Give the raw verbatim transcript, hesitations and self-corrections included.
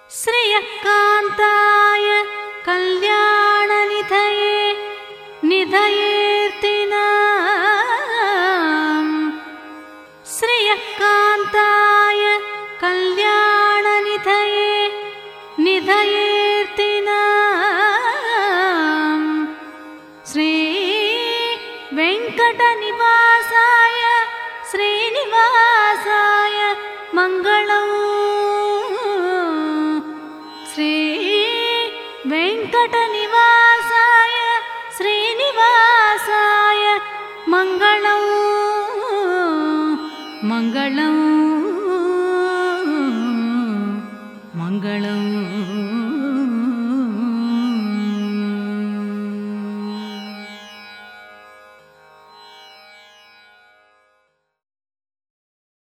श्रियकान्ताय कल्याणनिधये निधयेऽर्तिनाम् श्रियकान्ताय कल्याणनिधये निधयेऽर्तिनाम् श्री वेङ्कटनिवासाय श्रीनिवासाय मङ्गलम् श्री वेङ्कटनिवासाय श्रीनिवासाय मङ्गलम् मङ्गलम् मङ्गलम्।